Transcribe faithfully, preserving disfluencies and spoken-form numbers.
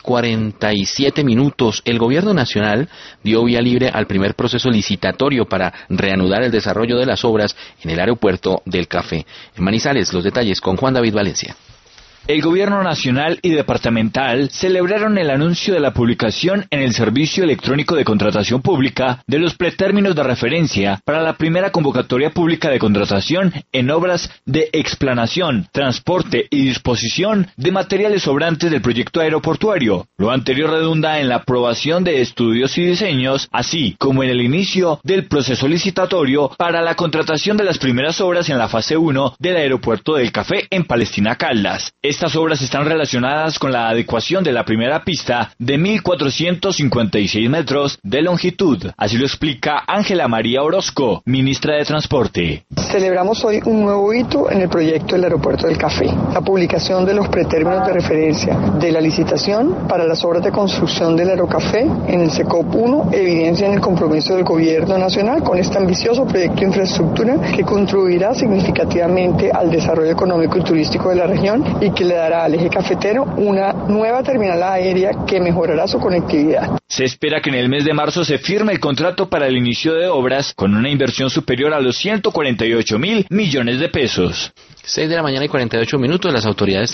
cuarenta y siete minutos. El gobierno nacional dio vía libre al primer proceso licitatorio para reanudar el desarrollo de las obras en el aeropuerto del Café. En Manizales, los detalles con Juan David Valencia. El gobierno nacional y departamental celebraron el anuncio de la publicación en el Servicio Electrónico de Contratación Pública de los pretérminos de referencia para la primera convocatoria pública de contratación en obras de explanación, transporte y disposición de materiales sobrantes del proyecto aeroportuario. Lo anterior redunda en la aprobación de estudios y diseños, así como en el inicio del proceso licitatorio para la contratación de las primeras obras en la fase uno del aeropuerto del Café en Palestina Caldas. Estas obras están relacionadas con la adecuación de la primera pista de mil cuatrocientos cincuenta y seis metros de longitud. Así lo explica Ángela María Orozco, ministra de Transporte. Celebramos hoy un nuevo hito en el proyecto del aeropuerto del Café. La publicación de los pretérminos de referencia de la licitación para las obras de construcción del Aerocafé en el SECOP uno evidencian el compromiso del gobierno nacional con este ambicioso proyecto de infraestructura que contribuirá significativamente al desarrollo económico y turístico de la región y que le dará al eje cafetero una nueva terminal aérea que mejorará su conectividad. Se espera que en el mes de marzo se firme el contrato para el inicio de obras con una inversión superior a los ciento cuarenta y ocho mil millones de pesos. seis de la mañana y cuarenta y ocho minutos, las autoridades